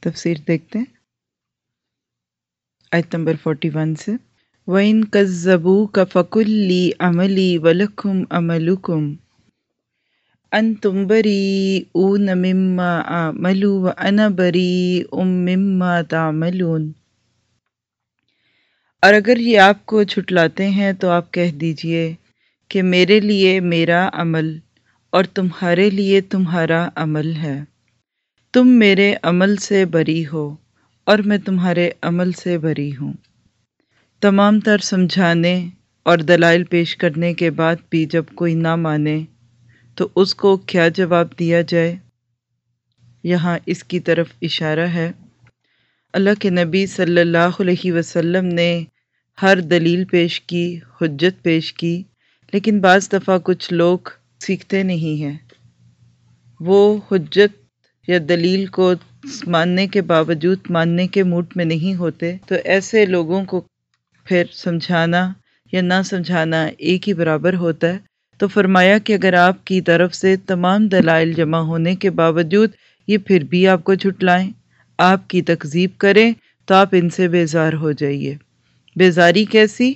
تفسیر دیکھتے ہیں آیت نمبر 41 سے۔ وَإِن كَذَّبُوكَ فَقُل لِّي عَمَلِي وَلَكُمْ عَمَلُكُمْ أَنتُمْ بَرِيئُونَ مِمَّا أَعْمَلُ وَأَنَا بَرِيءٌ مِّمَّا تَعْمَلُونَ۔ اور اگر یہ آپ کو جھٹلاتے ہیں تو آپ کہہ دیجئے کہ میرے لیے میرا عمل اور تمہارے لیے تمہارا عمل ہے، تم میرے عمل سے بری ہو اور میں تمہارے عمل سے بری ہوں۔ تمام تر سمجھانے اور دلائل پیش کرنے کے بعد بھی جب کوئی نہ مانے تو اس کو کیا جواب دیا جائے؟ یہاں اس کی طرف اشارہ ہے۔ اللہ کے نبی صلی اللہ علیہ وسلم نے ہر دلیل پیش کی، حجت پیش کی، لیکن بعض دفعہ کچھ لوگ سیکھتے نہیں ہیں، وہ حجت یا دلیل کو ماننے کے باوجود ماننے کے موڈ میں نہیں ہوتے، تو ایسے لوگوں کو پھر سمجھانا یا نہ سمجھانا ایک ہی برابر ہوتا ہے۔ تو فرمایا کہ اگر آپ کی طرف سے تمام دلائل جمع ہونے کے باوجود یہ پھر بھی آپ کو جھٹلائیں، آپ کی تکذیب کریں، تو آپ ان سے بیزار ہو جائیے۔ بیزاری کیسی؟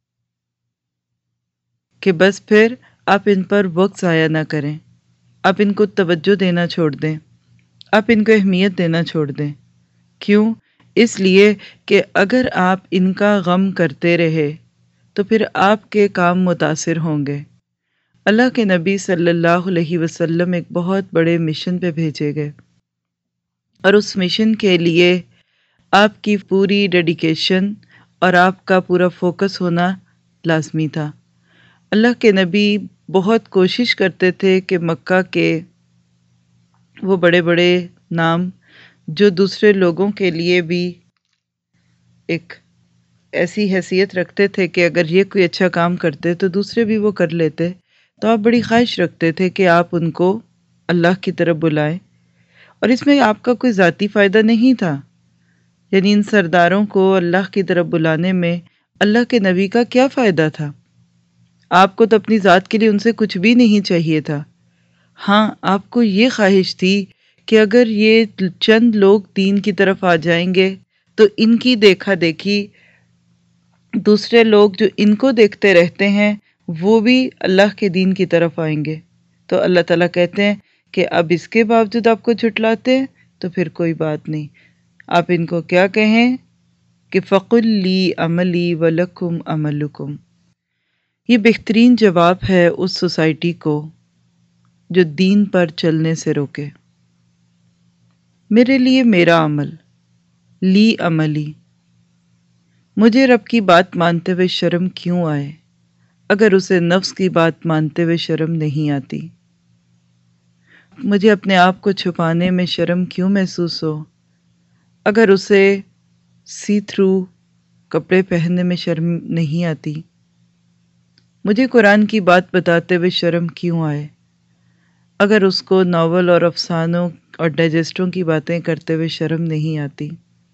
کہ بس پھر آپ ان پر وقت ضائع نہ کریں، آپ ان کو توجہ دینا چھوڑ دیں، آپ ان کو اہمیت دینا چھوڑ دیں۔ کیوں؟ اس لیے کہ اگر آپ ان کا غم کرتے رہے تو پھر آپ کے کام متاثر ہوں گے۔ اللہ کے نبی صلی اللہ علیہ وسلم ایک بہت بڑے مشن پہ بھیجے گئے، اور اس مشن کے لیے آپ کی پوری ڈیڈیکیشن اور آپ کا پورا فوکس ہونا لازمی تھا۔ اللہ کے نبی بہت کوشش کرتے تھے کہ مکہ کے وہ بڑے بڑے نام جو دوسرے لوگوں کے لیے بھی ایک ایسی حیثیت رکھتے تھے کہ اگر یہ کوئی اچھا کام کرتے تو دوسرے بھی وہ کر لیتے، تو آپ بڑی خواہش رکھتے تھے کہ آپ ان کو اللہ کی طرف بلائیں، اور اس میں آپ کا کوئی ذاتی فائدہ نہیں تھا۔ یعنی ان سرداروں کو اللہ کی طرف بلانے میں اللہ کے نبی کا کیا فائدہ تھا؟ آپ کو تو اپنی ذات کے لیے ان سے کچھ بھی نہیں چاہیے تھا۔ ہاں، آپ کو یہ خواہش تھی کہ اگر یہ چند لوگ دین کی طرف آ جائیں گے تو ان کی دیکھا دیکھی دوسرے لوگ جو ان کو دیکھتے رہتے ہیں وہ بھی اللہ کے دین کی طرف آئیں گے۔ تو اللہ تعالیٰ کہتے ہیں کہ اب اس کے باوجود آپ کو جھٹلاتے ہیں تو پھر کوئی بات نہیں، آپ ان کو کیا کہیں کہ فَقُل لِّي عَمَلِي وَلَكُمْ عَمَلُكُمْ۔ یہ بہترین جواب ہے اس سوسائٹی کو جو دین پر چلنے سے روکے۔ میرے لیے میرا عمل، لی عملی، مجھے رب کی بات مانتے ہوئے شرم کیوں آئے اگر اسے نفس کی بات مانتے ہوئے شرم نہیں آتی؟ مجھے اپنے آپ کو چھپانے میں شرم کیوں محسوس ہو اگر اسے سی تھرو کپڑے پہننے میں شرم نہیں آتی؟ مجھے قرآن کی بات بتاتے ہوئے شرم کیوں آئے اگر اس کو ناول اور افسانوں اور ڈائجسٹوں کی باتیں کرتے ہوئے شرم نہیں آتی؟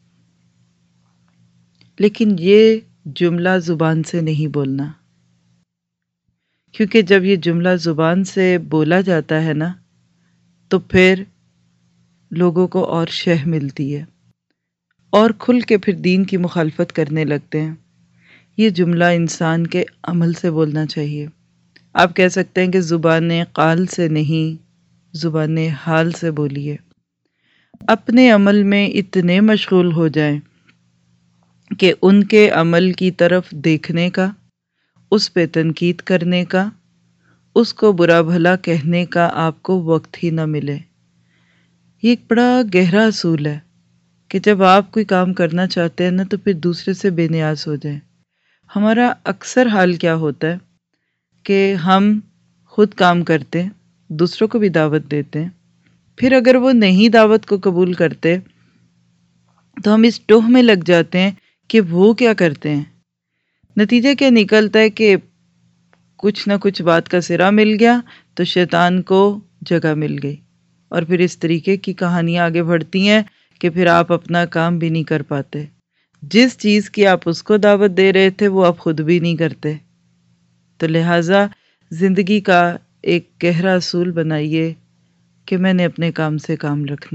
لیکن یہ جملہ زبان سے نہیں بولنا، کیونکہ جب یہ جملہ زبان سے بولا جاتا ہے نا تو پھر لوگوں کو اور شہ ملتی ہے اور کھل کے پھر دین کی مخالفت کرنے لگتے ہیں۔ یہ جملہ انسان کے عمل سے بولنا چاہیے۔ آپ کہہ سکتے ہیں کہ زبان قال سے نہیں، زبان حال سے بولیے۔ اپنے عمل میں اتنے مشغول ہو جائیں کہ ان کے عمل کی طرف دیکھنے کا، اس پہ تنقید کرنے کا، اس کو برا بھلا کہنے کا آپ کو وقت ہی نہ ملے۔ یہ ایک بڑا گہرا اصول ہے کہ جب آپ کوئی کام کرنا چاہتے ہیں نا تو پھر دوسرے سے بے نیاز ہو جائیں۔ ہمارا اکثر حال کیا ہوتا ہے کہ ہم خود کام کرتے ہیں، دوسروں کو بھی دعوت دیتے ہیں، پھر اگر وہ نہیں دعوت کو قبول کرتے تو ہم اس ٹوہ میں لگ جاتے ہیں کہ وہ کیا کرتے ہیں۔ نتیجہ کیا نکلتا ہے کہ کچھ نہ کچھ بات کا سرا مل گیا تو شیطان کو جگہ مل گئی، اور پھر اس طریقے کی کہانیاں آگے بڑھتی ہیں کہ پھر آپ اپنا کام بھی نہیں کر پاتے۔ جس چیز کی آپ اس کو دعوت دے رہے تھے وہ آپ خود بھی نہیں کرتے۔ تو لہٰذا زندگی کا ایک گہرا اصول بنائیے کہ میں نے اپنے کام سے کام رکھنا ہے۔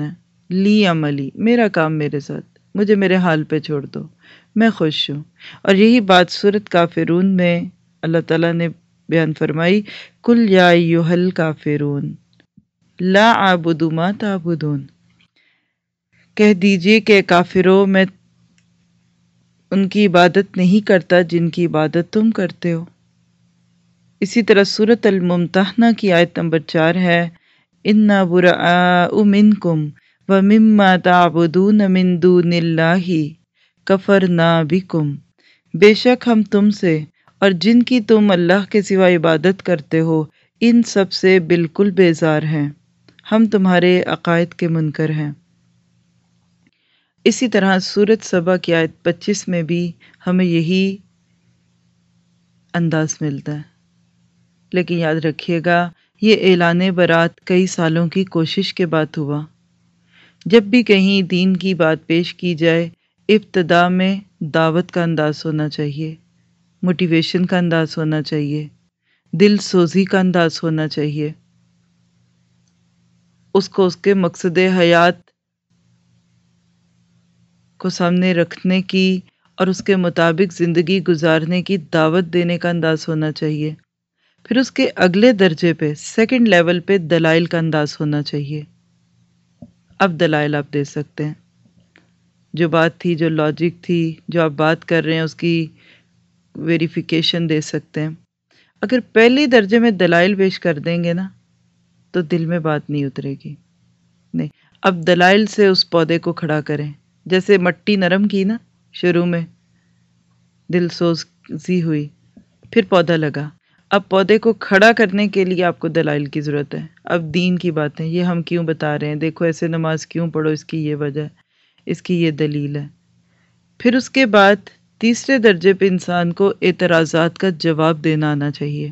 لی عملی، میرا کام میرے ساتھ، مجھے میرے حال پہ چھوڑ دو، میں خوش ہوں۔ اور یہی بات سورۃ کافرون میں اللہ تعالیٰ نے بیان فرمائی، کل یا ایھا الکافرون لا اعبد ما تعبدون، کہہ دیجئے کہ کافروں میں ان کی عبادت نہیں کرتا جن کی عبادت تم کرتے ہو۔ اسی طرح سورۃ الممتحنہ کی آیت نمبر 4 ہے، اِنَّا بُرَآءُ مِنْکُمْ وَمِمَّا تَعْبُدُونَ مِن دُونِ اللَّهِ کَفَرْنَا بِکُمْ، بے شک ہم تم سے اور جن کی تم اللہ کے سوا عبادت کرتے ہو ان سب سے بالکل بیزار ہیں، ہم تمہارے عقائد کے منکر ہیں۔ اسی طرح سورۃ سبا کی آیت 25 میں بھی ہمیں یہی انداز ملتا ہے۔ لیکن یاد رکھیے گا، یہ اعلان برات کئی سالوں کی کوشش کے بعد ہوا۔ جب بھی کہیں دین کی بات پیش کی جائے، ابتدا میں دعوت کا انداز ہونا چاہیے، موٹیویشن کا انداز ہونا چاہیے، دل سوزی کا انداز ہونا چاہیے، اس کو اس کے مقصد حیات کو سامنے رکھنے کی اور اس کے مطابق زندگی گزارنے کی دعوت دینے کا انداز ہونا چاہیے۔ پھر اس کے اگلے درجے پہ، سیکنڈ لیول پہ دلائل کا انداز ہونا چاہیے۔ اب دلائل آپ دے سکتے ہیں، جو بات تھی، جو لاجک تھی، جو آپ بات کر رہے ہیں اس کی ویریفیکیشن دے سکتے ہیں۔ اگر پہلے درجے میں دلائل پیش کر دیں گے نا تو دل میں بات نہیں اترے گی۔ نہیں، اب دلائل سے اس پودے کو کھڑا کریں، جیسے مٹی نرم کی نا شروع میں، دل سوزی ہوئی، پھر پودا لگا۔ اب پودے کو کھڑا کرنے کے لیے آپ کو دلائل کی ضرورت ہے۔ اب دین کی باتیں، یہ ہم کیوں بتا رہے ہیں، دیکھو ایسے نماز کیوں پڑھو، اس کی یہ وجہ ہے، اس کی یہ دلیل ہے۔ پھر اس کے بعد تیسرے درجے پہ انسان کو اعتراضات کا جواب دینا آنا چاہیے۔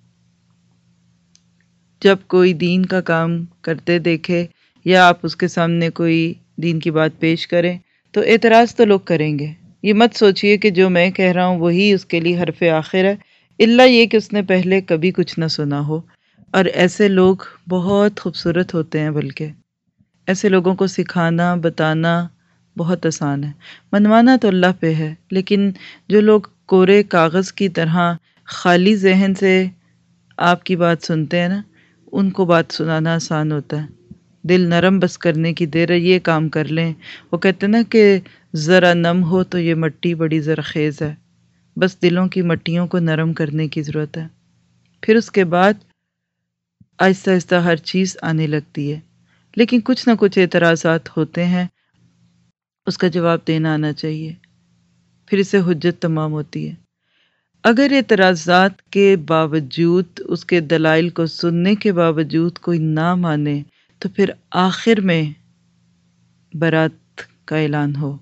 جب کوئی دین کا کام کرتے دیکھے یا آپ اس کے سامنے کوئی دین کی بات پیش کریں تو اعتراض تو لوگ کریں گے۔ یہ مت سوچئے کہ جو میں کہہ رہا ہوں وہی اس کے لیے حرف آخر ہے، الا یہ کہ اس نے پہلے کبھی کچھ نہ سنا ہو۔ اور ایسے لوگ بہت خوبصورت ہوتے ہیں، بلکہ ایسے لوگوں کو سکھانا، بتانا بہت آسان ہے۔ منوانا تو اللہ پہ ہے، لیکن جو لوگ کورے کاغذ کی طرح خالی ذہن سے آپ کی بات سنتے ہیں نا، ان کو بات سنانا آسان ہوتا ہے۔ دل نرم بس کرنے کی دیر ہے، یہ کام کر لیں۔ وہ کہتے ہیں نا کہ ذرا نم ہو تو یہ مٹی بڑی زرخیز ہے، بس دلوں کی مٹیوں کو نرم کرنے کی ضرورت ہے۔ پھر اس کے بعد آہستہ آہستہ ہر چیز آنے لگتی ہے، لیکن کچھ نہ کچھ اعتراضات ہوتے ہیں، اس کا جواب دینا آنا چاہیے، پھر اسے حجت تمام ہوتی ہے۔ اگر اعتراضات کے باوجود، اس کے دلائل کو سننے کے باوجود کوئی نہ مانے تو پھر آخر میں برات کا اعلان ہو،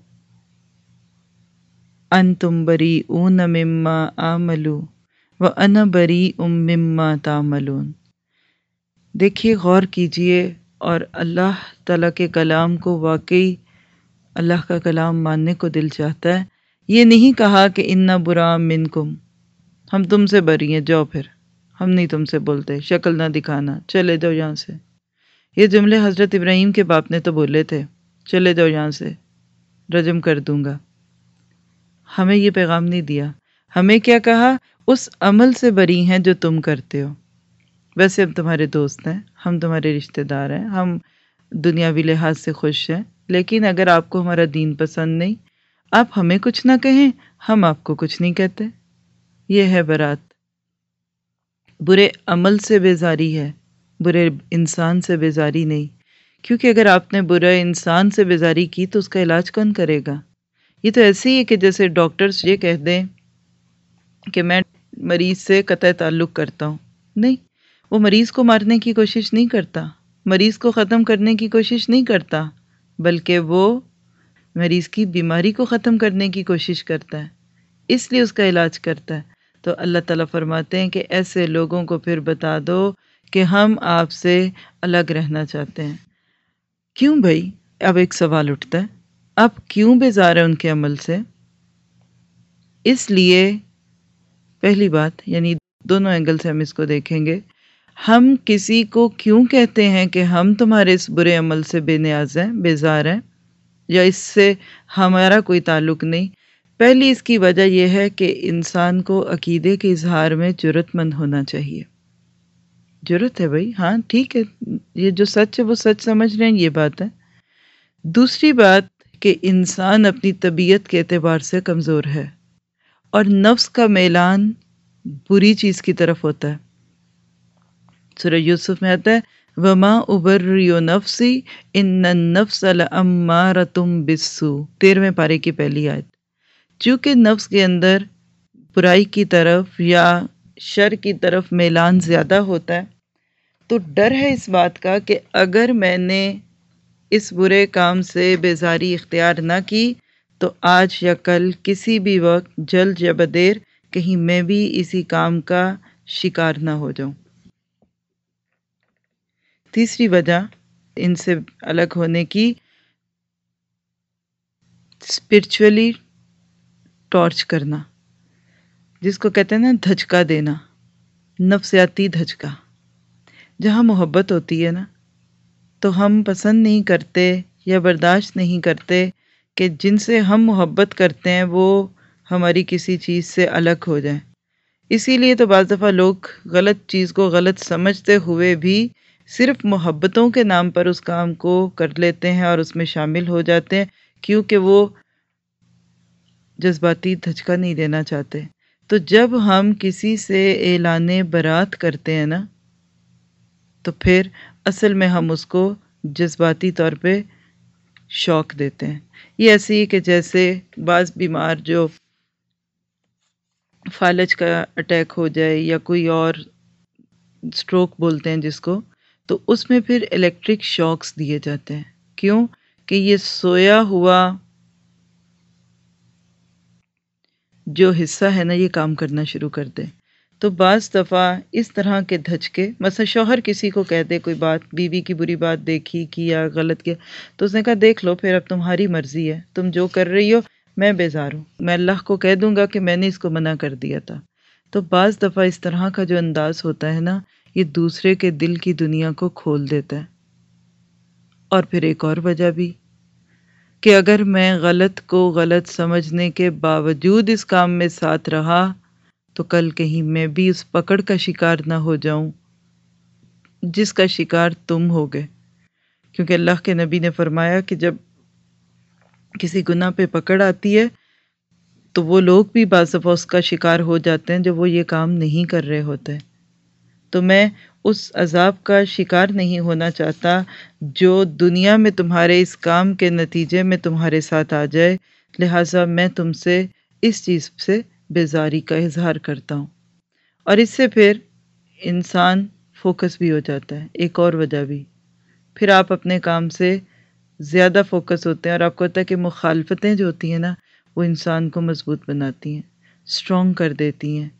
انتم بریئون مما اعمل وانا بریء مما تعملون۔ دیکھیے، غور کیجئے اور اللہ تعالیٰ کے کلام کو واقعی اللہ کا کلام ماننے کو دل چاہتا ہے۔ یہ نہیں کہا کہ انا براء منکم، ہم تم سے بری ہیں، جاؤ پھر، ہم نہیں تم سے بولتے، شکل نہ دکھانا، چلے جاؤ یہاں سے۔ یہ جملے حضرت ابراہیم کے باپ نے تو بولے تھے، چلے جاؤ یہاں سے، رجم کر دوں گا۔ ہمیں یہ پیغام نہیں دیا، ہمیں کیا کہا؟ اس عمل سے بری ہیں جو تم کرتے ہو۔ ویسے ہم تمہارے دوست ہیں، ہم تمہارے رشتہ دار ہیں، ہم دنیاوی لحاظ سے خوش ہیں، لیکن اگر آپ کو ہمارا دین پسند نہیں، آپ ہمیں کچھ نہ کہیں، ہم آپ کو کچھ نہیں کہتے۔ یہ ہے برات۔ برے عمل سے بیزاری ہے، برے انسان سے بیزاری نہیں، کیونکہ اگر آپ نے برے انسان سے بیزاری کی تو اس کا علاج کون کرے گا؟ یہ تو ایسے ہی ہے کہ جیسے ڈاکٹرز یہ کہہ دیں کہ میں مریض سے قطع تعلق کرتا ہوں۔ نہیں، وہ مریض کو مارنے کی کوشش نہیں کرتا، مریض کو ختم کرنے کی کوشش نہیں کرتا، بلکہ وہ مریض کی بیماری کو ختم کرنے کی کوشش کرتا ہے، اس لیے اس کا علاج کرتا ہے۔ تو اللہ تعالیٰ فرماتے ہیں کہ ایسے لوگوں کو پھر بتا دو کہ ہم آپ سے الگ رہنا چاہتے ہیں۔ کیوں بھائی؟ اب ایک سوال اٹھتا ہے، اب کیوں بیزار ہے ان کے عمل سے؟ اس لیے پہلی بات، یعنی دونوں اینگل سے ہم اس کو دیکھیں گے، ہم کسی کو کیوں کہتے ہیں کہ ہم تمہارے اس برے عمل سے بے نیاز ہیں، بیزار ہیں، یا اس سے ہمارا کوئی تعلق نہیں؟ پہلی اس کی وجہ یہ ہے کہ انسان کو عقیدے کے اظہار میں جرأت مند ہونا چاہیے۔ جرأت ہے بھائی، ہاں ٹھیک ہے، یہ جو سچ ہے وہ سچ سمجھ رہے ہیں، یہ بات ہے۔ دوسری بات کہ انسان اپنی طبیعت کے اعتبار سے کمزور ہے، اور نفس کا میلان بری چیز کی طرف ہوتا ہے۔ سورہ یوسف میں آتا ہے وَمَا أُبَرِّئُ نَفْسِي إِنَّ النَّفْسَ لَأَمَّارَةٌ بِالسُّوءِ، 13ویں پارے کی پہلی آیت۔ چونکہ نفس کے اندر برائی کی طرف یا شر کی طرف میلان زیادہ ہوتا ہے، تو ڈر ہے اس بات کا کہ اگر میں نے اس برے کام سے بیزاری اختیار نہ کی تو آج یا کل کسی بھی وقت جلد یا بدیر کہیں میں بھی اسی کام کا شکار نہ ہو جاؤں۔ تیسری وجہ ان سے الگ ہونے کی، اسپرچولی ٹارچ کرنا، جس کو کہتے ہیں نا دھچکا دینا، نفسیاتی دھچکا۔ جہاں محبت ہوتی ہے نا، تو ہم پسند نہیں کرتے یا برداشت نہیں کرتے کہ جن سے ہم محبت کرتے ہیں وہ ہماری کسی چیز سے الگ ہو جائیں۔ اسی لیے تو بعض دفعہ لوگ غلط چیز کو غلط سمجھتے ہوئے بھی صرف محبتوں کے نام پر اس کام کو کر لیتے ہیں اور اس میں شامل ہو جاتے ہیں، کیونکہ وہ جذباتی دھچکا نہیں دینا چاہتے۔ تو جب ہم کسی سے اعلان برات کرتے ہیں نا، تو پھر اصل میں ہم اس کو جذباتی طور پہ شوق دیتے ہیں۔ یہ ایسی ہی کہ جیسے بعض بیمار جو فالج کا اٹیک ہو جائے یا کوئی اور سٹروک بولتے ہیں جس کو، تو اس میں پھر الیکٹرک شاکس دیے جاتے ہیں۔ کیوں؟ کہ یہ سویا ہوا جو حصہ ہے نا یہ کام کرنا شروع کر دے۔ تو بعض دفعہ اس طرح کے دھچکے، مثلا شوہر کسی کو کہہ دے کوئی بات، بیوی کی بری بات دیکھی، کیا، غلط کیا، تو اس نے کہا دیکھ لو پھر اب تمہاری مرضی ہے، تم جو کر رہی ہو، میں بیزار ہوں، میں اللہ کو کہہ دوں گا کہ میں نے اس کو منع کر دیا تھا۔ تو بعض دفعہ اس طرح کا جو انداز ہوتا ہے نا، یہ دوسرے کے دل کی دنیا کو کھول دیتا ہے۔ اور پھر ایک اور وجہ بھی کہ اگر میں غلط کو غلط سمجھنے کے باوجود اس کام میں ساتھ رہا تو کل کہیں میں بھی اس پکڑ کا شکار نہ ہو جاؤں جس کا شکار تم ہوگے۔ کیونکہ اللہ کے نبی نے فرمایا کہ جب کسی گناہ پہ پکڑ آتی ہے تو وہ لوگ بھی بعض دفعہ اس کا شکار ہو جاتے ہیں جو وہ یہ کام نہیں کر رہے ہوتے۔ تو میں اس عذاب کا شکار نہیں ہونا چاہتا جو دنیا میں تمہارے اس کام کے نتیجے میں تمہارے ساتھ آ جائے، لہٰذا میں تم سے اس چیز سے بیزاری کا اظہار کرتا ہوں۔ اور اس سے پھر انسان فوکس بھی ہو جاتا ہے۔ ایک اور وجہ بھی، پھر آپ اپنے کام سے زیادہ فوکس ہوتے ہیں، اور آپ کو ہوتا ہے کہ مخالفتیں جو ہوتی ہیں نا وہ انسان کو مضبوط بناتی ہیں، اسٹرانگ کر دیتی ہیں۔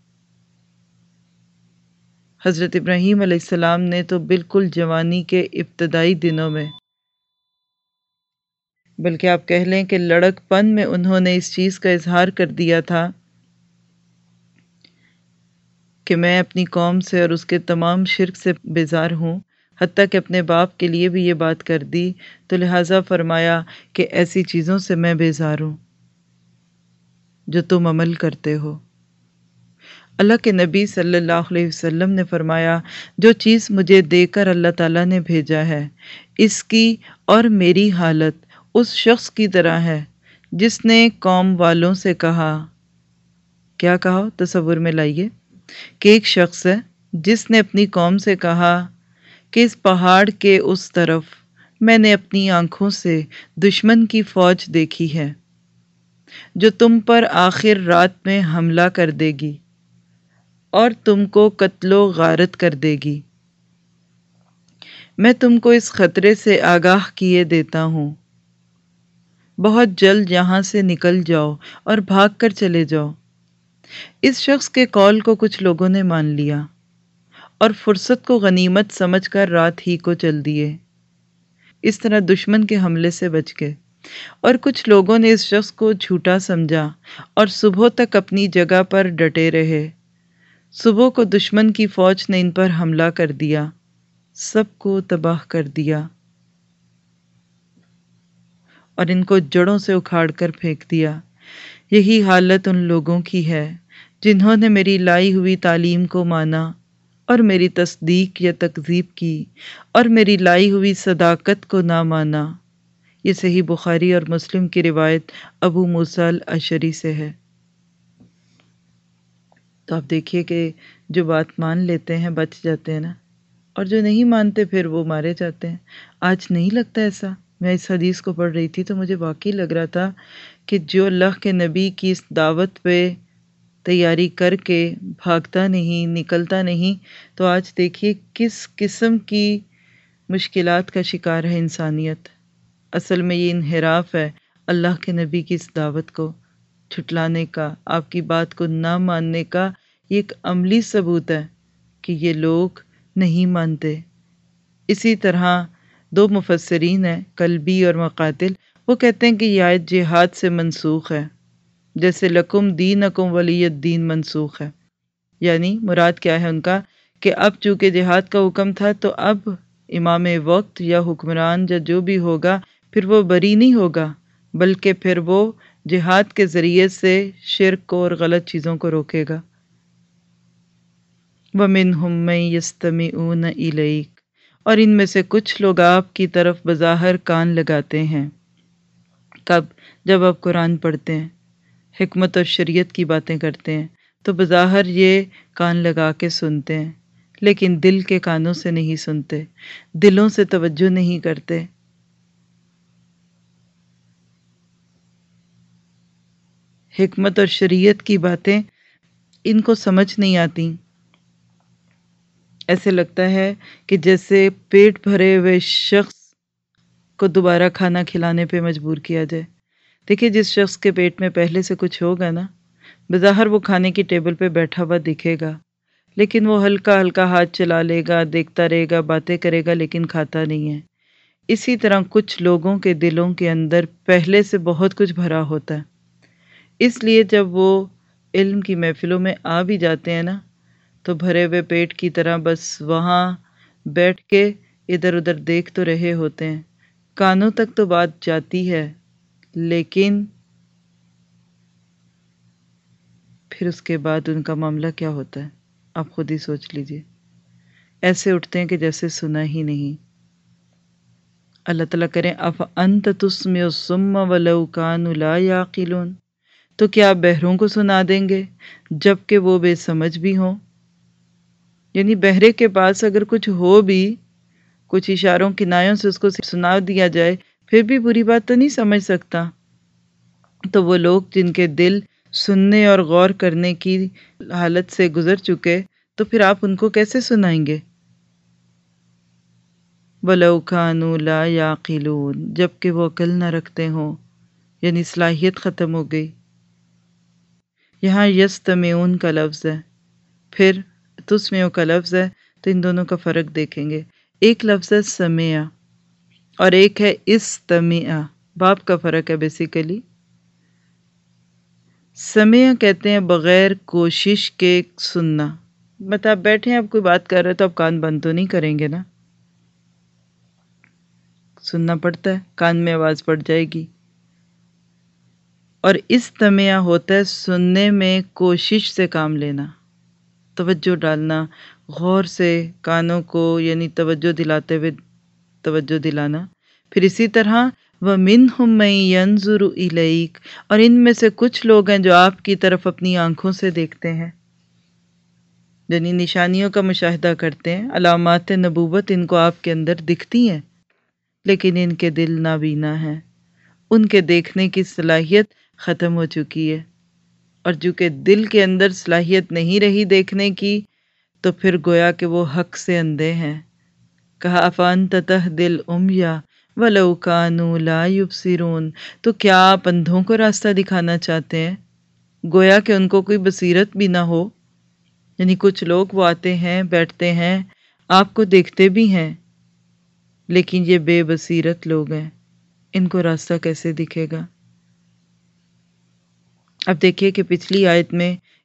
حضرت ابراہیم علیہ السلام نے تو بالکل جوانی کے ابتدائی دنوں میں، بلکہ آپ کہہ لیں کہ لڑک پن میں انہوں نے اس چیز کا اظہار کر دیا تھا کہ میں اپنی قوم سے اور اس کے تمام شرک سے بیزار ہوں، حتیٰ کہ اپنے باپ کے لیے بھی یہ بات کر دی، تو لہٰذا فرمایا کہ ایسی چیزوں سے میں بیزار ہوں جو تم عمل کرتے ہو۔ اللہ کے نبی صلی اللہ علیہ وسلم نے فرمایا جو چیز مجھے دے کر اللہ تعالیٰ نے بھیجا ہے، اس کی اور میری حالت اس شخص کی طرح ہے جس نے قوم والوں سے کہا، کیا کہا؟ تصور میں لائیے کہ ایک شخص ہے جس نے اپنی قوم سے کہا کہ اس پہاڑ کے اس طرف میں نے اپنی آنکھوں سے دشمن کی فوج دیکھی ہے جو تم پر آخر رات میں حملہ کر دے گی اور تم کو قتل و غارت کر دے گی۔ میں تم کو اس خطرے سے آگاہ کیے دیتا ہوں، بہت جلد یہاں سے نکل جاؤ اور بھاگ کر چلے جاؤ۔ اس شخص کے قول کو کچھ لوگوں نے مان لیا اور فرصت کو غنیمت سمجھ کر رات ہی کو چل دیے، اس طرح دشمن کے حملے سے بچ گئے۔ اور کچھ لوگوں نے اس شخص کو جھوٹا سمجھا اور صبح تک اپنی جگہ پر ڈٹے رہے۔ صبح کو دشمن کی فوج نے ان پر حملہ کر دیا، سب کو تباہ کر دیا اور ان کو جڑوں سے اکھاڑ کر پھینک دیا۔ یہی حالت ان لوگوں کی ہے جنہوں نے میری لائی ہوئی تعلیم کو مانا اور میری تصدیق یا تکذیب کی اور میری لائی ہوئی صداقت کو نہ مانا۔ یہ صحیح بخاری اور مسلم کی روایت ابو موسیٰ الاشعری سے ہے۔ تو آپ دیکھیے کہ جو بات مان لیتے ہیں بچ جاتے ہیں نا، اور جو نہیں مانتے پھر وہ مارے جاتے ہیں۔ آج نہیں لگتا ایسا؟ میں اس حدیث کو پڑھ رہی تھی تو مجھے واقعی لگ رہا تھا کہ جو اللہ کے نبی کی اس دعوت پہ تیاری کر کے بھاگتا نہیں، نکلتا نہیں، تو آج دیکھیے کس قسم کی مشکلات کا شکار ہے انسانیت۔ اصل میں یہ انحراف ہے اللہ کے نبی کی اس دعوت کو جھٹلانے کا، آپ کی بات کو نہ ماننے کا۔ یہ ایک عملی ثبوت ہے کہ یہ لوگ نہیں مانتے۔ اسی طرح دو مفسرین ہیں، کلبی اور مقاتل، وہ کہتے ہیں کہ یہ آیت جہاد سے منسوخ ہے، جیسے لکم دینکم ولی الدین منسوخ ہے۔ یعنی مراد کیا ہے ان کا کہ اب چونکہ جہاد کا حکم تھا تو اب امام وقت یا حکمران یا جو بھی ہوگا پھر وہ بری نہیں ہوگا، بلکہ پھر وہ جہاد کے ذریعے سے شرک کو اور غلط چیزوں کو روکے گا۔ وَمِنْهُمْ مَن يَسْتَمِعُونَ إِلَيْكَ، اور ان میں سے کچھ لوگ آپ کی طرف بظاہر کان لگاتے ہیں۔ کب؟ جب آپ قرآن پڑھتے ہیں، حکمت اور شریعت کی باتیں کرتے ہیں تو بظاہر یہ کان لگا کے سنتے ہیں، لیکن دل کے کانوں سے نہیں سنتے، دلوں سے توجہ نہیں کرتے۔ حکمت اور شریعت کی باتیں ان کو سمجھ نہیں آتی۔ ایسے لگتا ہے کہ جیسے پیٹ بھرے ہوئے شخص کو دوبارہ کھانا کھلانے پہ مجبور کیا جائے۔ دیکھیے جس شخص کے پیٹ میں پہلے سے کچھ ہوگا نا، بظاہر وہ کھانے کی ٹیبل پہ بیٹھا ہوا دکھے گا، لیکن وہ ہلکا ہلکا ہاتھ چلا لے گا، دیکھتا رہے گا، باتیں کرے گا، لیکن کھاتا نہیں ہے۔ اسی طرح کچھ لوگوں کے دلوں کے اندر پہلے سے بہت کچھ بھرا ہوتا ہے، اس لیے جب وہ علم کی محفلوں میں آ بھی جاتے ہیں نا تو بھرے ہوئے پیٹ کی طرح بس وہاں بیٹھ کے ادھر ادھر دیکھ تو رہے ہوتے ہیں۔ کانوں تک تو بات جاتی ہے، لیکن پھر اس کے بعد ان کا معاملہ کیا ہوتا ہے آپ خود ہی سوچ لیجئے۔ ایسے اٹھتے ہیں کہ جیسے سنا ہی نہیں۔ اللہ تعالیٰ کریں اَفَأَنْتَ تُسْمِعُ الصُّمَّ وَلَوْ كَانُوا لَا يَعْقِلُونَ، تو کیا آپ بہروں کو سنا دیں گے جبکہ وہ بے سمجھ بھی ہوں؟ یعنی بہرے کے پاس اگر کچھ ہو بھی، کچھ اشاروں کنایوں سے اس کو سنا دیا جائے، پھر بھی بری بات تو نہیں سمجھ سکتا۔ تو وہ لوگ جن کے دل سننے اور غور کرنے کی حالت سے گزر چکے، تو پھر آپ ان کو کیسے سنائیں گے؟ وَلَوْ كَانُوا لَا يَعْقِلُونَ، جبکہ وہ عقل نہ رکھتے ہوں، یعنی صلاحیت ختم ہو گئی۔ یہاں یستمعون کا لفظ ہے، پھر تسمعو کا لفظ ہے، تو ان دونوں کا فرق دیکھیں گے۔ ایک لفظ ہے سمع اور ایک ہے استمع، باب کا فرق ہے بیسیکلی۔ سمع کہتے ہیں بغیر کوشش کے سننا، مطلب آپ بیٹھے ہیں، آپ کوئی بات کر رہے تو آپ کان بند تو نہیں کریں گے نا، سننا پڑتا ہے، کان میں آواز پڑ جائے گی۔ اور استمع ہوتا ہے سننے میں کوشش سے کام لینا، توجہ ڈالنا، غور سے کانوں کو یعنی توجہ دلاتے ہوئے توجہ دلانا۔ پھر اسی طرح وَمِنْهُمْ مَن يَنظُرُ إِلَيْكَ، اور ان میں سے کچھ لوگ ہیں جو آپ کی طرف اپنی آنکھوں سے دیکھتے ہیں، یعنی نشانیوں کا مشاہدہ کرتے ہیں، علامات نبوت ان کو آپ کے اندر دکھتی ہیں، لیکن ان کے دل نابینا ہیں، ان کے دیکھنے کی صلاحیت ختم ہو چکی ہے، اور چونکہ دل کے اندر صلاحیت نہیں رہی دیکھنے کی تو پھر گویا کہ وہ حق سے اندھے ہیں۔ کہا أَفَأَنْتَ تَهْدِي الْعُمْيَ وَلَوْ كَانُوا لَا يُبْصِرُونَ، تو کیا آپ اندھوں کو راستہ دکھانا چاہتے ہیں گویا کہ ان کو کوئی بصیرت بھی نہ ہو؟ یعنی کچھ لوگ وہ آتے ہیں، بیٹھتے ہیں، آپ کو دیکھتے بھی ہیں، لیکن یہ بے بصیرت لوگ ہیں، ان کو راستہ کیسے دکھے گا؟ اب دیکھیے کہ پچھلی آیت میں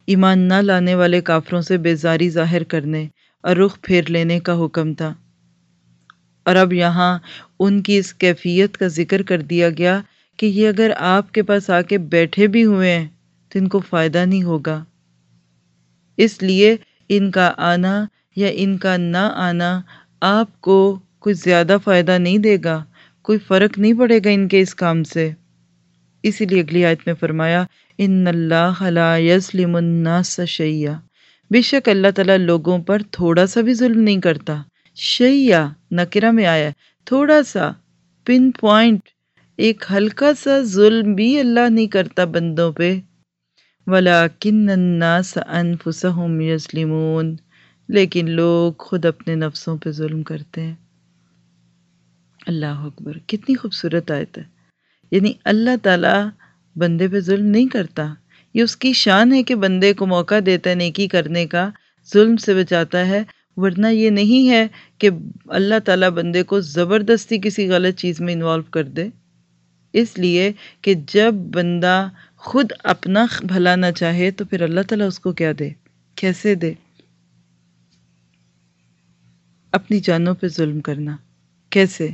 ایمان نہ لانے والے کافروں سے بیزاری ظاہر کرنے اور رخ پھیر لینے کا حکم تھا، اور اب یہاں ان کی اس کیفیت کا ذکر کر دیا گیا کہ یہ اگر آپ کے پاس آ کے بیٹھے بھی ہوئے ہیں تو ان کو فائدہ نہیں ہوگا، اس لیے ان کا آنا یا ان کا نہ آنا آپ کو کوئی زیادہ فائدہ نہیں دے گا، کوئی فرق نہیں پڑے گا ان کے اس کام سے۔ اسی لیے اگلی آیت میں فرمایا ان اللہ لا یظلم الناس شیئا، بے شک اللہ تعالیٰ لوگوں پر تھوڑا سا بھی ظلم نہیں کرتا۔ شیئا نکرہ میں آیا ہے، تھوڑا سا، پن پوائنٹ، ایک ہلکا سا ظلم بھی اللہ نہیں کرتا بندوں پہ۔ وَلَٰكِنَّ النَّاسَ أَنفُسَهُمْ يَظْلِمُونَ، لیکن لوگ خود اپنے نفسوں پہ ظلم کرتے ہیں۔ اللہ اکبر، کتنی خوبصورت آیت ہے۔ یعنی اللہ تعالیٰ بندے پہ ظلم نہیں کرتا، یہ اس کی شان ہے کہ بندے کو موقع دیتا ہے نیکی کرنے کا، ظلم سے بچاتا ہے، ورنہ یہ نہیں ہے کہ اللہ تعالیٰ بندے کو زبردستی کسی غلط چیز میں انوالو کر دے۔ اس لیے کہ جب بندہ خود اپنا بھلا نہ چاہے تو پھر اللہ تعالیٰ اس کو کیا دے، کیسے دے؟ اپنی جانوں پہ ظلم کرنا کیسے؟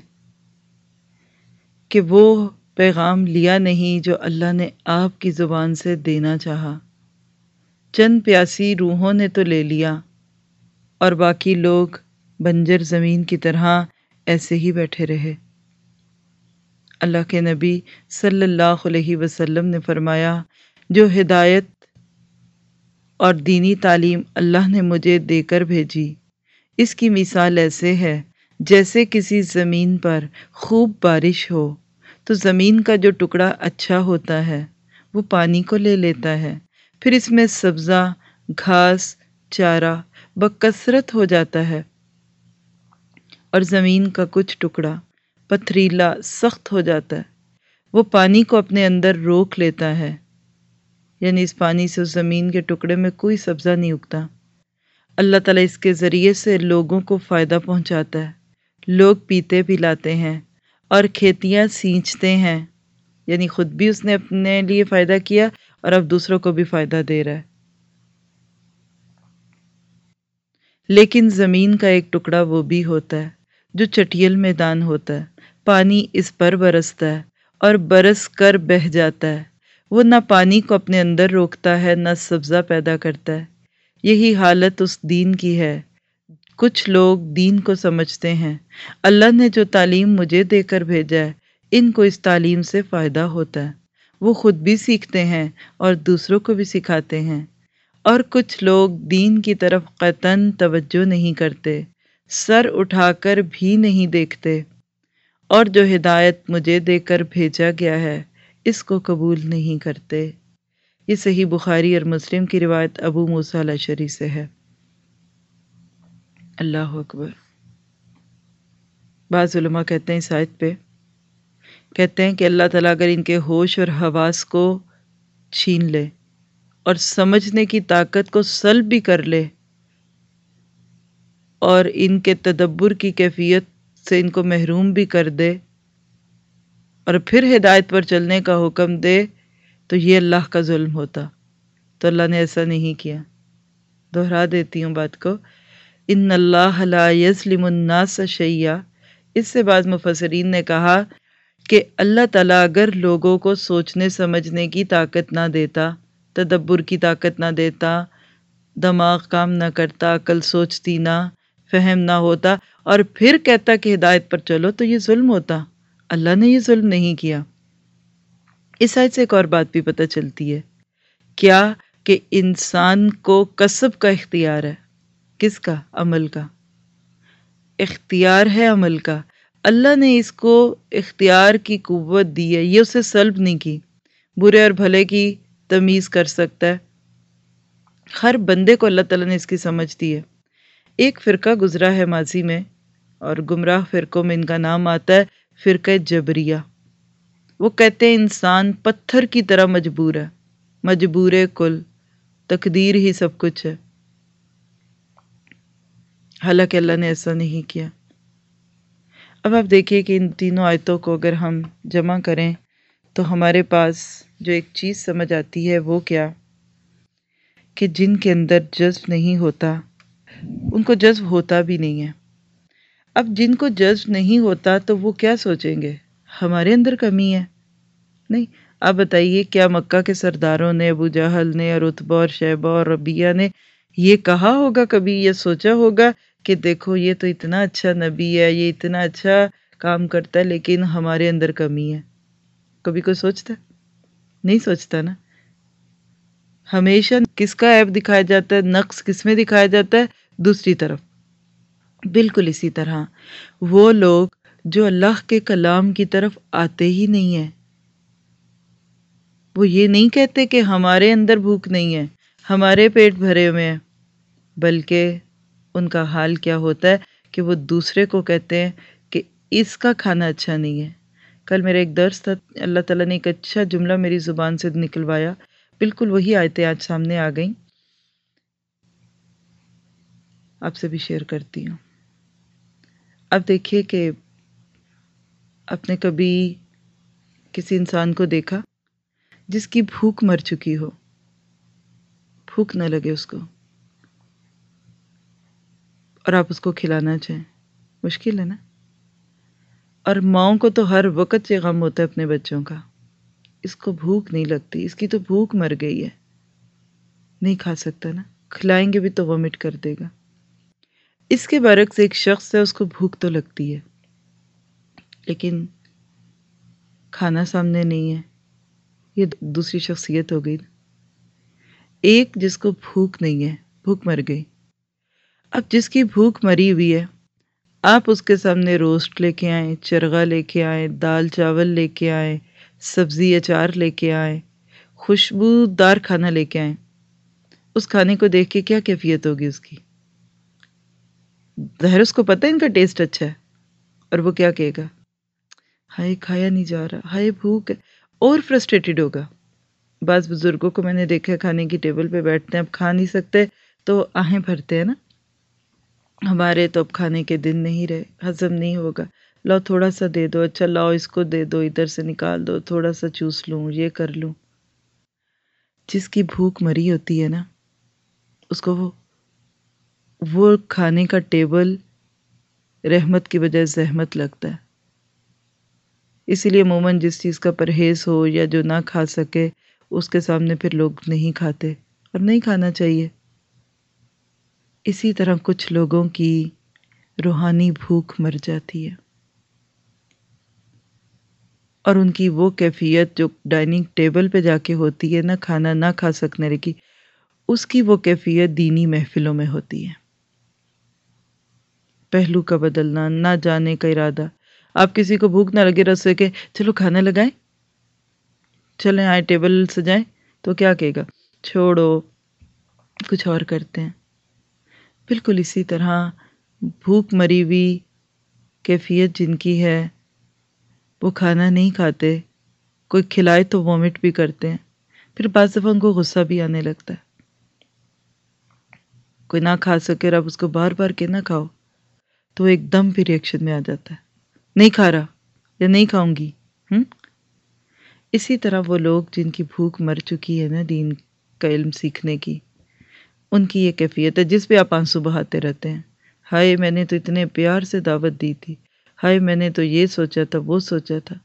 کہ وہ پیغام لیا نہیں جو اللہ نے آپ کی زبان سے دینا چاہا، چند پیاسی روحوں نے تو لے لیا اور باقی لوگ بنجر زمین کی طرح ایسے ہی بیٹھے رہے۔ اللہ کے نبی صلی اللہ علیہ وسلم نے فرمایا جو ہدایت اور دینی تعلیم اللہ نے مجھے دے کر بھیجی، اس کی مثال ایسے ہے جیسے کسی زمین پر خوب بارش ہو تو زمین کا جو ٹکڑا اچھا ہوتا ہے وہ پانی کو لے لیتا ہے، پھر اس میں سبزہ، گھاس، چارہ بکثرت ہو جاتا ہے، اور زمین کا کچھ ٹکڑا پتھریلا سخت ہو جاتا ہے، وہ پانی کو اپنے اندر روک لیتا ہے، یعنی اس پانی سے اس زمین کے ٹکڑے میں کوئی سبزہ نہیں اگتا۔ اللہ تعالیٰ اس کے ذریعے سے لوگوں کو فائدہ پہنچاتا ہے، لوگ پیتے پلاتے ہیں اور کھیتیاں سینچتے ہیں، یعنی خود بھی اس نے اپنے لیے فائدہ کیا اور اب دوسروں کو بھی فائدہ دے رہا ہے۔ لیکن زمین کا ایک ٹکڑا وہ بھی ہوتا ہے جو چٹیل میدان ہوتا ہے، پانی اس پر برستا ہے اور برس کر بہہ جاتا ہے، وہ نہ پانی کو اپنے اندر روکتا ہے نہ سبزہ پیدا کرتا ہے۔ یہی حالت اس دین کی ہے۔ کچھ لوگ دین کو سمجھتے ہیں اللہ نے جو تعلیم مجھے دے کر بھیجا ہے ان کو اس تعلیم سے فائدہ ہوتا ہے، وہ خود بھی سیکھتے ہیں اور دوسروں کو بھی سکھاتے ہیں، اور کچھ لوگ دین کی طرف قطعاً توجہ نہیں کرتے، سر اٹھا کر بھی نہیں دیکھتے، اور جو ہدایت مجھے دے کر بھیجا گیا ہے اس کو قبول نہیں کرتے۔ یہ صحیح بخاری اور مسلم کی روایت ابو موسیٰ الاشعری سے ہے۔ اللہ اکبر۔ بعض علماء کہتے ہیں اس آیت پہ، کہتے ہیں کہ اللہ تعالیٰ اگر ان کے ہوش اور حواس کو چھین لے اور سمجھنے کی طاقت کو سلب بھی کر لے اور ان کے تدبر کی کیفیت سے ان کو محروم بھی کر دے اور پھر ہدایت پر چلنے کا حکم دے تو یہ اللہ کا ظلم ہوتا، تو اللہ نے ایسا نہیں کیا۔ دہرا دیتی ہوں بات کو، ان اللہ لا یظلم الناس شیئا، اس سے بعض مفسرین نے کہا کہ اللہ تعالیٰ اگر لوگوں کو سوچنے سمجھنے کی طاقت نہ دیتا، تدبر کی طاقت نہ دیتا، دماغ کام نہ کرتا، عقل سوچتی نہ، فہم نہ ہوتا، اور پھر کہتا کہ ہدایت پر چلو تو یہ ظلم ہوتا۔ اللہ نے یہ ظلم نہیں کیا۔ اس آیت سے ایک اور بات بھی پتہ چلتی ہے، کیا کہ انسان کو کسب کا اختیار ہے۔ کس کا؟ عمل کا اختیار ہے، عمل کا۔ اللہ نے اس کو اختیار کی قوت دی ہے، یہ اسے سلب نہیں کی۔ برے اور بھلے کی تمیز کر سکتا ہے، ہر بندے کو اللہ تعالیٰ نے اس کی سمجھ دی ہے۔ ایک فرقہ گزرا ہے ماضی میں، اور گمراہ فرقوں میں ان کا نام آتا ہے فرقہ جبریہ۔ وہ کہتے ہیں انسان پتھر کی طرح مجبور ہے، مجبور کل، تقدیر ہی سب کچھ ہے، حالانکہ اللہ نے ایسا نہیں کیا۔ اب آپ دیکھیے کہ ان تینوں آیتوں کو اگر ہم جمع کریں تو ہمارے پاس جو ایک چیز سمجھ آتی ہے وہ کیا، کہ جن کے اندر جذب نہیں ہوتا ان کو جذب ہوتا بھی نہیں ہے۔ اب جن کو جذب نہیں ہوتا تو وہ کیا سوچیں گے؟ ہمارے اندر کمی ہے؟ نہیں۔ آپ بتائیے کیا مکہ کے سرداروں نے، ابو جہل نے اور عتبہ اور شیبہ اور ربیہ نے یہ کہا ہوگا کبھی، یہ سوچا ہوگا کہ دیکھو یہ تو اتنا اچھا نبی ہے، یہ اتنا اچھا کام کرتا ہے، لیکن ہمارے اندر کمی ہے؟ کبھی کوئی سوچتا ہے؟ نہیں سوچتا نا۔ ہمیشہ کس کا عیب دکھایا جاتا ہے، نقص کس میں دکھایا جاتا ہے؟ دوسری طرف۔ بالکل اسی طرح وہ لوگ جو اللہ کے کلام کی طرف آتے ہی نہیں ہیں، وہ یہ نہیں کہتے کہ ہمارے اندر بھوک نہیں ہے، ہمارے پیٹ بھرے ہوئے ہیں، بلکہ ان کا حال کیا ہوتا ہے کہ وہ دوسرے کو کہتے ہیں کہ اس کا کھانا اچھا نہیں ہے۔ کل میرا ایک درس تھا، اللہ تعالیٰ نے ایک اچھا جملہ میری زبان سے نکلوایا، بالکل وہی آیتیں آج سامنے آ گئیں، آپ سے بھی شیئر کرتی ہوں۔ اب دیکھیے کہ آپ نے کبھی کسی انسان کو دیکھا جس کی بھوک مر چکی ہو، بھوک نہ لگے اس کو، اور آپ اس کو کھلانا چاہیں؟ مشکل ہے نا۔ اور ماؤں کو تو ہر وقت یہ غم ہوتا ہے اپنے بچوں کا، اس کو بھوک نہیں لگتی، اس کی تو بھوک مر گئی ہے، نہیں کھا سکتا نا، کھلائیں گے بھی تو وامٹ کر دے گا۔ اس کے برعکس ایک شخص ہے، اس کو بھوک تو لگتی ہے لیکن کھانا سامنے نہیں ہے، یہ دوسری شخصیت ہو گئی نا۔ ایک جس کو بھوک نہیں ہے، بھوک مر گئی۔ اب جس کی بھوک مری ہوئی ہے، آپ اس کے سامنے روسٹ لے کے آئیں، چرغا لے کے آئیں، دال چاول لے کے آئیں، سبزی اچار لے کے آئیں، خوشبودار کھانا لے کے آئیں، اس کھانے کو دیکھ کے کیا کیفیت ہوگی اس کی؟ ظاہر اس کو پتہ ہے ان کا ٹیسٹ اچھا ہے، اور وہ کیا کہے گا؟ ہائے کھایا نہیں جا رہا، ہائے بھوک ہے، اور فرسٹریٹڈ ہوگا۔ بعض بزرگوں کو میں نے دیکھا کھانے کی ٹیبل پہ بیٹھتے ہیں، اب کھا نہیں سکتے تو آہیں بھرتے ہیں نا، ہمارے تو اب کھانے کے دن نہیں رہے، ہضم نہیں ہوگا، لاؤ تھوڑا سا دے دو، اچھا لاؤ اس کو دے دو، ادھر سے نکال دو، تھوڑا سا چوس لوں، یہ کر لوں۔ جس کی بھوک مری ہوتی ہے نا، اس کو وہ کھانے کا ٹیبل رحمت کی بجائے زحمت لگتا ہے۔ اسی لیے عموماً جس چیز کا پرہیز ہو یا جو نہ کھا سکے، اس کے سامنے پھر لوگ نہیں کھاتے، اور نہیں کھانا چاہیے۔ اسی طرح کچھ لوگوں کی روحانی بھوک مر جاتی ہے، اور ان کی وہ کیفیت جو ڈائننگ ٹیبل پہ جا کے ہوتی ہے نا، کھانا نہ کھا سکنے کی، اس کی وہ کیفیت دینی محفلوں میں ہوتی ہے۔ پہلو کا بدلنا، نہ جانے کا ارادہ۔ آپ کسی کو بھوک نہ لگے رسوئی کے چلو کھانا لگائیں، چلیں آئے ٹیبل سجائیں، تو کیا کہے گا؟ چھوڑو، کچھ اور کرتے ہیں۔ بالکل اسی طرح بھوک مری ہوئی کیفیت جن کی ہے، وہ کھانا نہیں کھاتے، کوئی کھلائے تو وامٹ بھی کرتے ہیں، پھر بعض دفعہ ان کو غصہ بھی آنے لگتا ہے۔ کوئی نہ کھا سکے اور آپ اس کو بار بار کہ نہ کھاؤ، تو ایک دم پھر ریئیکشن میں آ جاتا ہے، نہیں کھا رہا یا نہیں کھاؤں گی۔ اسی طرح وہ لوگ جن کی بھوک مر چکی ہے نا دین کا علم سیکھنے کی، ان کی یہ کیفیت ہے جس پہ آپ آنسو بہاتے رہتے ہیں۔ ہائے میں نے تو اتنے پیار سے دعوت دی تھی، ہائے میں نے تو یہ سوچا تھا، وہ سوچا تھا۔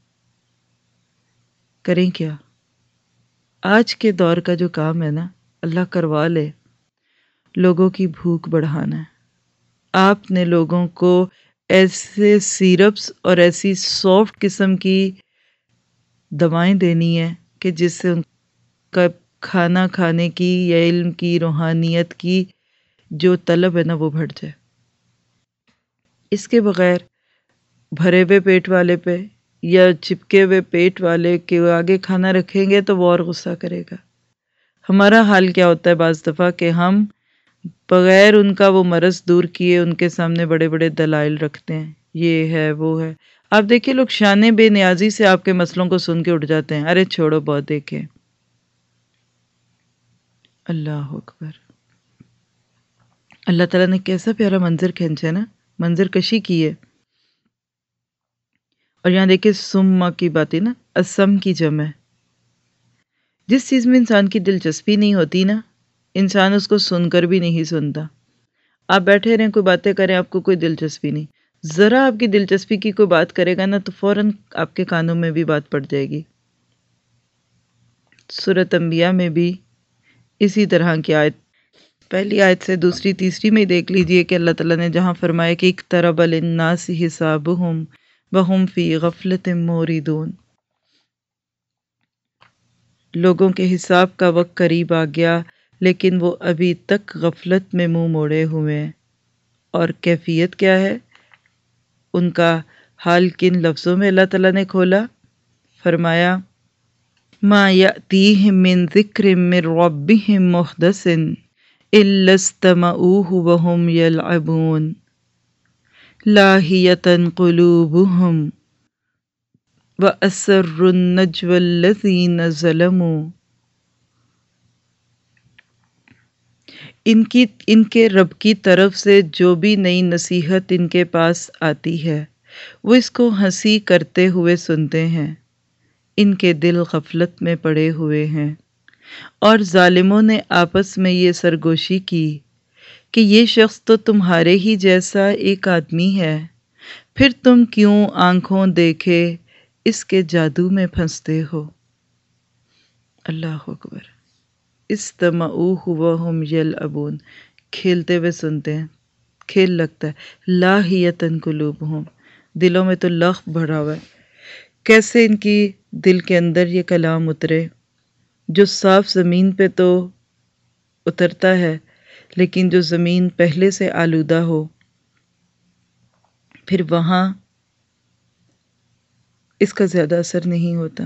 کریں کیا؟ آج کے دور کا جو کام ہے نا، اللہ کروا لے، لوگوں کی بھوک بڑھانا ہے۔ آپ نے لوگوں کو ایسے سیرپس اور ایسی سافٹ قسم کی دوائیں دینی ہے کہ جس سے ان کا کھانا کھانے کی یا علم کی، روحانیت کی جو طلب ہے نا وہ بڑھ جائے۔ اس کے بغیر بھرے ہوئے پیٹ والے پہ یا چپکے ہوئے پیٹ والے کے آگے کھانا رکھیں گے تو وہ اور غصہ کرے گا۔ ہمارا حال کیا ہوتا ہے بعض دفعہ کہ ہم بغیر ان کا وہ مرض دور کیے ان کے سامنے بڑے بڑے دلائل رکھتے ہیں، یہ ہے وہ ہے۔ آپ دیکھیں لوگ شان بے نیازی سے آپ کے مسئلوں کو سن کے اٹھ جاتے ہیں، ارے چھوڑو بہت دیکھیں۔ اللہ اکبر! اللہ تعالیٰ نے کیسا پیارا منظر کھینچا ہے نا، منظر کشی کی ہے۔ اور یہاں دیکھیں سما کی بات ہے نا، اسم کی جمع ہے۔ جس چیز میں انسان کی دلچسپی نہیں ہوتی نا، انسان اس کو سن کر بھی نہیں سنتا۔ آپ بیٹھے رہیں، کوئی باتیں کریں، آپ کو کوئی دلچسپی نہیں، ذرا آپ کی دلچسپی کی کوئی بات کرے گا نا تو فوراً آپ کے کانوں میں بھی بات پڑ جائے گی۔ سورۃ انبیاء میں بھی اسی طرح کی آیت، پہلی آیت سے دوسری تیسری میں دیکھ لیجئے کہ اللہ تعالیٰ نے جہاں فرمایا کہ اقترب للناس حسابہم وہم فی غفلۃ موردون، لوگوں کے حساب کا وقت قریب آ گیا لیکن وہ ابھی تک غفلت میں منہ موڑے ہوئے ہیں۔ اور کیفیت کیا ہے ان کا حال؟ کن لفظوں میں اللہ تعالیٰ نے کھولا؟ فرمایا ما یأتیہم من ذکر من ربہم محدث الا استمعوہ وہم یلعبون لاہیۃ قلوبہم وَأَسَرُّوا النَّجْوَى الَّذِينَ ظَلَمُوا، ان کے رب کی طرف سے جو بھی نئی نصیحت ان کے پاس آتی ہے وہ اس کو ہنسی کرتے ہوئے سنتے ہیں، ان کے دل غفلت میں پڑے ہوئے ہیں۔ اور ظالموں نے آپس میں یہ سرگوشی کی کہ یہ شخص تو تمہارے ہی جیسا ایک آدمی ہے، پھر تم کیوں آنکھوں دیکھے اس کے جادو میں پھنستے ہو۔ اللہ اکبر۔ استمعوہ وہم یلعبون، کھیلتے ہوئے سنتے ہیں، کھیل لگتا ہے۔ لاہیۃ قلوبہم، دلوں میں تو لغو بھرا ہوا ہے۔ کیسے ان کی دل کے اندر یہ کلام اترے جو صاف زمین پہ تو اترتا ہے لیکن جو زمین پہلے سے آلودہ ہو، پھر وہاں اس کا زیادہ اثر نہیں ہوتا۔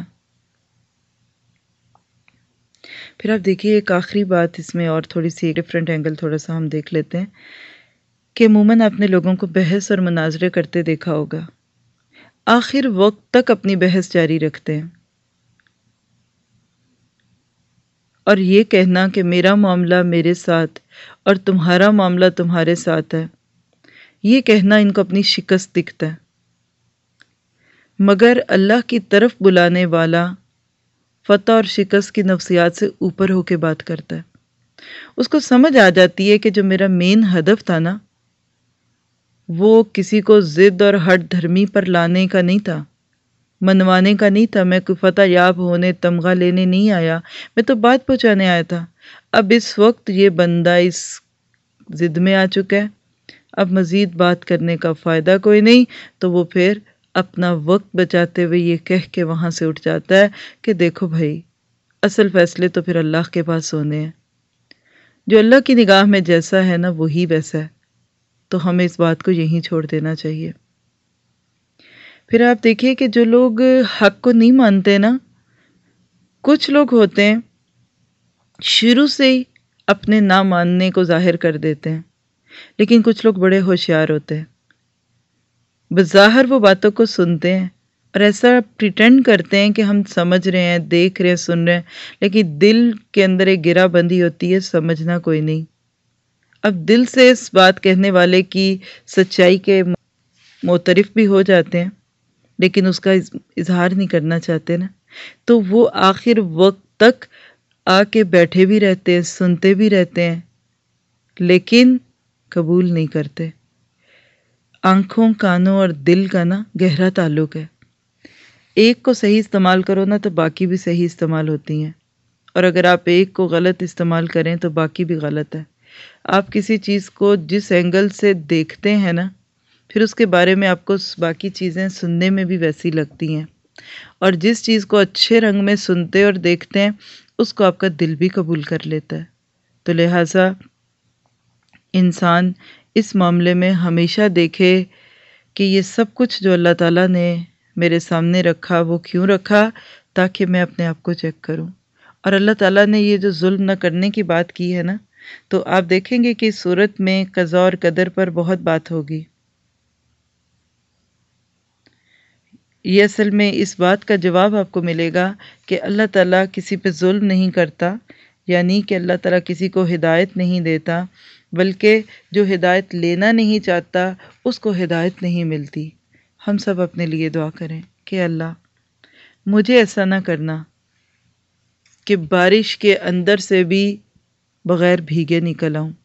پھر آپ دیکھیے ایک آخری بات اس میں، اور تھوڑی سی ڈفرینٹ اینگل تھوڑا سا ہم دیکھ لیتے ہیں کہ عموماً آپ نے لوگوں کو بحث اور مناظرے کرتے دیکھا ہوگا، آخر وقت تک اپنی بحث جاری رکھتے ہیں، اور یہ کہنا کہ میرا معاملہ میرے ساتھ اور تمہارا معاملہ تمہارے ساتھ ہے، یہ کہنا ان کو اپنی شکست دکھتا ہے۔ مگر اللہ کی طرف بلانے والا فتح اور شکست کی نفسیات سے اوپر ہو کے بات کرتا ہے۔ اس کو سمجھ آ جاتی ہے کہ جو میرا مین ہدف تھا نا، وہ کسی کو ضد اور ہٹ دھرمی پر لانے کا نہیں تھا، منوانے کا نہیں تھا، میں کوئی فتح یاب ہونے تمغہ لینے نہیں آیا، میں تو بات پہنچانے آیا تھا۔ اب اس وقت یہ بندہ اس ضد میں آ چکا ہے، اب مزید بات کرنے کا فائدہ کوئی نہیں، تو وہ پھر اپنا وقت بچاتے ہوئے یہ کہہ کے وہاں سے اٹھ جاتا ہے کہ دیکھو بھائی، اصل فیصلے تو پھر اللہ کے پاس ہونے ہیں، جو اللہ کی نگاہ میں جیسا ہے نا وہی ویسا ہے، تو ہمیں اس بات کو یہیں چھوڑ دینا چاہیے۔ پھر آپ دیکھیے کہ جو لوگ حق کو نہیں مانتے نا، کچھ لوگ ہوتے ہیں شروع سے ہی اپنے نہ ماننے کو ظاہر کر دیتے ہیں، لیکن کچھ لوگ بڑے ہوشیار ہوتے ہیں، بظاہر وہ باتوں کو سنتے ہیں اور ایسا پریٹینڈ کرتے ہیں کہ ہم سمجھ رہے ہیں، دیکھ رہے ہیں، سن رہے ہیں، لیکن دل کے اندر ایک گرہ بندی ہوتی ہے، سمجھنا کوئی نہیں۔ اب دل سے اس بات کہنے والے کی سچائی کے معترف بھی ہو جاتے ہیں لیکن اس کا اظہار نہیں کرنا چاہتے نا، تو وہ آخر وقت تک آ کے بیٹھے بھی رہتے ہیں، سنتے بھی رہتے ہیں لیکن قبول نہیں کرتے۔ آنکھوں، کانوں اور دل کا نا گہرا تعلق ہے، ایک کو صحیح استعمال کرو نا تو باقی بھی صحیح استعمال ہوتی ہیں، اور اگر آپ ایک کو غلط استعمال کریں تو باقی بھی غلط ہے۔ آپ کسی چیز کو جس اینگل سے دیکھتے ہیں نا، پھر اس کے بارے میں آپ کو باقی چیزیں سننے میں بھی ویسی لگتی ہیں، اور جس چیز کو اچھے رنگ میں سنتے اور دیکھتے ہیں اس کو آپ کا دل بھی قبول کر لیتا ہے۔ تو لہٰذا انسان اس معاملے میں ہمیشہ دیکھے کہ یہ سب کچھ جو اللہ تعالیٰ نے میرے سامنے رکھا وہ کیوں رکھا، تاکہ میں اپنے آپ کو چیک کروں۔ اور اللہ تعالیٰ نے یہ جو ظلم نہ کرنے کی بات کی ہے نا، تو آپ دیکھیں گے کہ اس صورت میں قضاء اور قدر پر بہت بات ہوگی۔ یہ اصل میں اس بات کا جواب آپ کو ملے گا کہ اللہ تعالیٰ کسی پہ ظلم نہیں کرتا، یعنی کہ اللہ تعالیٰ کسی کو ہدایت نہیں دیتا، بلکہ جو ہدایت لینا نہیں چاہتا اس کو ہدایت نہیں ملتی۔ ہم سب اپنے لیے دعا کریں کہ اللہ مجھے ایسا نہ کرنا کہ بارش کے اندر سے بھی بغیر بھیگے نکل آؤں۔